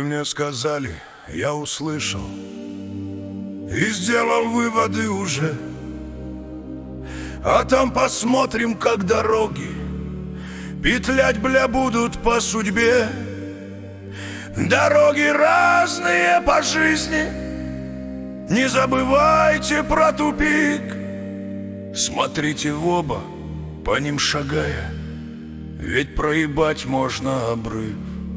мне сказали, я услышал и сделал выводы уже. А там посмотрим, как дороги петлять, бля, будут по судьбе. Дороги разные по жизни, не забывайте про тупик. Смотрите в оба, по ним шагая, ведь проебать можно обрыв.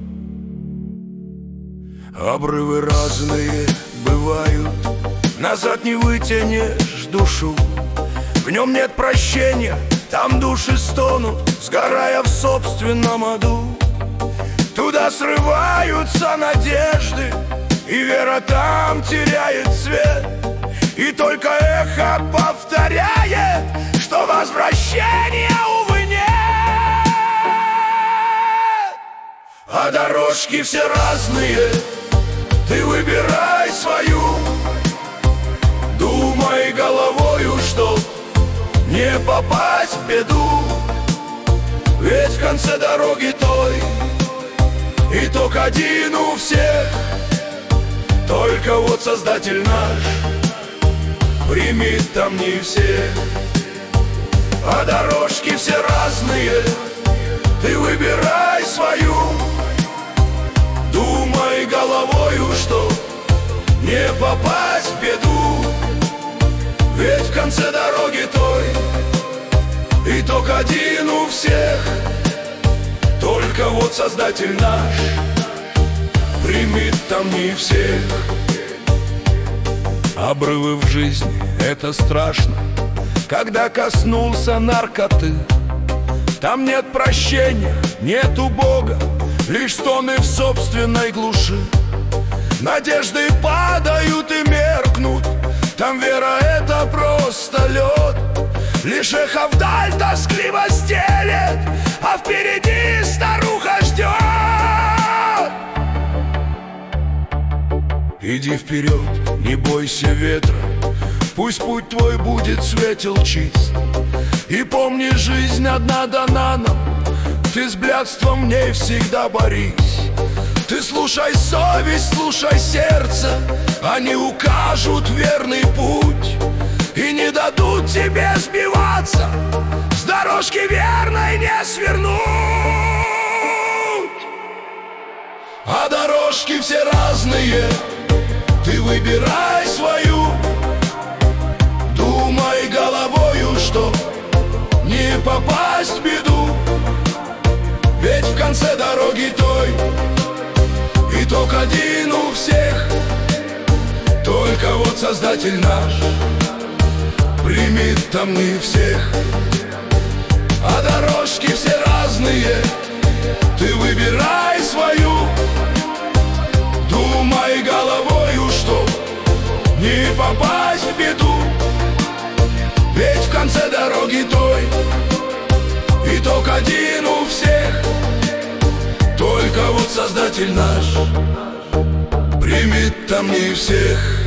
Обрывы разные бывают, назад не вытянешь душу. В нем нет прощения, там души стонут, сгорая в собственном аду. Туда срываются надежды, и вера там теряет цвет. И только эхо повторяет, что возвращения, увы, нет. А дорожки все разные, ты выбирай свою. Думай головою, чтоб не попасть в беду. Ведь в конце дороги той итог один у всех. Только вот Создатель наш примет там не всех. А дорожки все разные, ты выбирай свою. Думай головою, чтоб не попасть в беду. Ведь в конце дороги той итог один у всех. Только вот Создатель наш примет там не всех. Обрывы в жизни — это страшно, когда коснулся наркоты. Там нет прощения, нету Бога, лишь стоны в собственной глуши. Надежды падают и меркнут, там вера — это просто лед. Лишь эхо вдаль тоскливо стелет, а впереди старуха ждет. Иди вперед, не бойся ветра, пусть путь твой будет светел чист. И помни, жизнь одна дана нам, ты с блядством в ней всегда борись. Ты слушай совесть, слушай сердце, они укажут верный путь и не дадут тебе сбиваться, с дорожки верной не свернуть. А дорожки все разные, ты выбирай свою. Думай головою, чтоб не попасть в беду. Ведь в конце дороги той итог один у всех. Только вот Создатель наш примет там не всех. А дорожки все разные, ты выбирай свою. Думай головою, чтоб не попасть в беду. Ведь в конце дороги той итог один у всех. Только вот Создатель наш примет там не всех.